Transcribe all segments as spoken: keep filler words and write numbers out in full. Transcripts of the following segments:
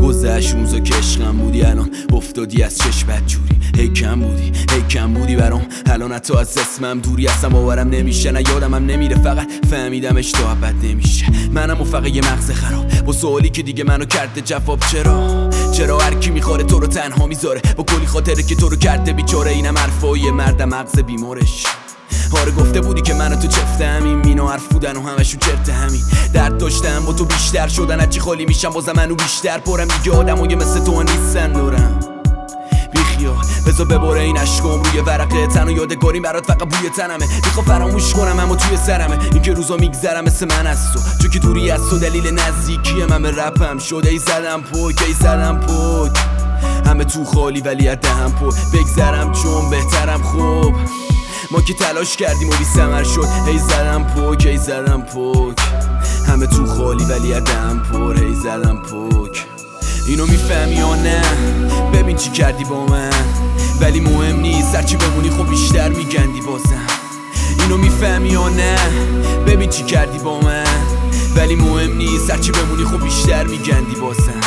گذشت روزا که عشقم بودی، الان افتادی از چشمت جوری. هی کم بودی هی کم بودی برام، الان حتی از اسمم دوری. اصلا باورم نمیشه، نه یادمم نمیره، فقط فهمیدم اشتباه بد نمیشه. منم و فقط یه مغز خراب با سوالی که دیگه منو کرده جواب. چرا چرا هر کی میخوره تو رو تنها میذاره، با کلی خاطره که تو رو کرده بیچاره. اینم حرفای مرد مغز بیمارش. آره گفته بودی که من و تو چفته همین، مینا حرف بودن و همشون چرت همین. درد داشتم با تو بیشتر شدن، هرچی خالی میشم بازم منو بیشتر پرم. دیگه آدمای مثل تو نیستن دورم، بیخیال بذار بباره این عشقم روی ورقه تن و یادگاریم برات فقط بوی تنمه. میخوام فراموش کنم اما توی سرمه، این که روزا میگذرم مثل من از تو، چون که دوری از تو دلیل نزدیکی من به رپم شده. ای زدم پوک ای زدم پوک، همه تو خالی ولی از دهم پر بگذرم چون بهترم. خوب ما که تلاش کردیم و بی ثمر شد. ای زدم پوک ای زدم پوک، همه تو خالی ولی از دهم پر. ای زدم پوک. اینو میفهمی یا نه؟ ببین چی کردی با من، ولی مهم نیست، هرچی بمونی خب بیشتر میگندی بازم. اینو میفهمی یا نه؟ ببین چی کردی با من، ولی مهم نیست، هرچی بمونی خب بیشتر میگندی بازم.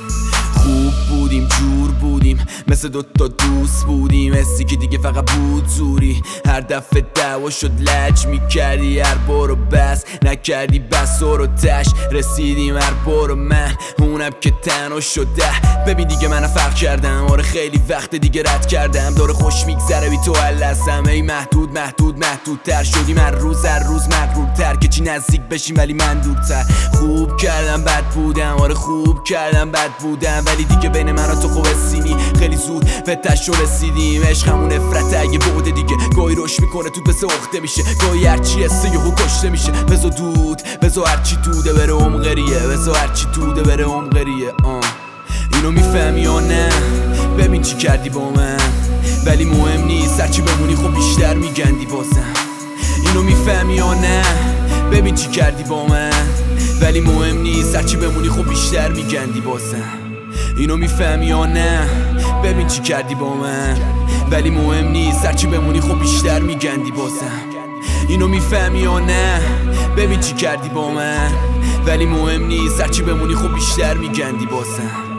خوب بودیم جور بودیم مثل دوتا دوست بودیم، حسی که دیگه فقط بود زوری. هر دفعه دعوا شد لج میکردی، هر بارو بس نکردی بس رو تش رسیدیم. هر بارو من اونم که تنها شده. ببین دیگه من فرق کردم، آره خیلی وقت دیگه رد کردم. داره خوش میگذره بی تو هلسم. ای محدود محدود محدودتر شدیم هر روز هر روز مغرورتر، که چی نزدیک بشیم ولی من دورتر. خوب کردم بد بودم، آره خوب کردم بد بودم، ولی دیگه بین من و تو خوب سینی خیلی زود به تشو رسیدیم. عشقمون نفرت اگه بعده دیگه، گاهی روش میکنه تو بسه اخته میشه، گاهی هرچی هسته یهو کشته میشه. بزا دود بزا هرچی توده بره عمقریه، بزا هرچی توده بره عمقریه. آه اینو میفهمی یا نه؟ ببین چی کردی با من، ولی مهم نیست، هرچی بمونی خب بیشتر میگندی بازم. اینو میفهمی یا نه؟ ببین چی کردی با من، ولی مهم نیست، هرچی بمونی خب بیشتر میگندی بازم. اینو میفهمی یا نه؟ ببین چی کردی با من، ولی مهم نیست، هرچی بمونی خب بیشتر میگندی بازم. اینو میفهمی یا نه؟ ببین چی کردی با من، ولی مهم نیست، هرچی بمونی خب بیشتر میگندی بازم.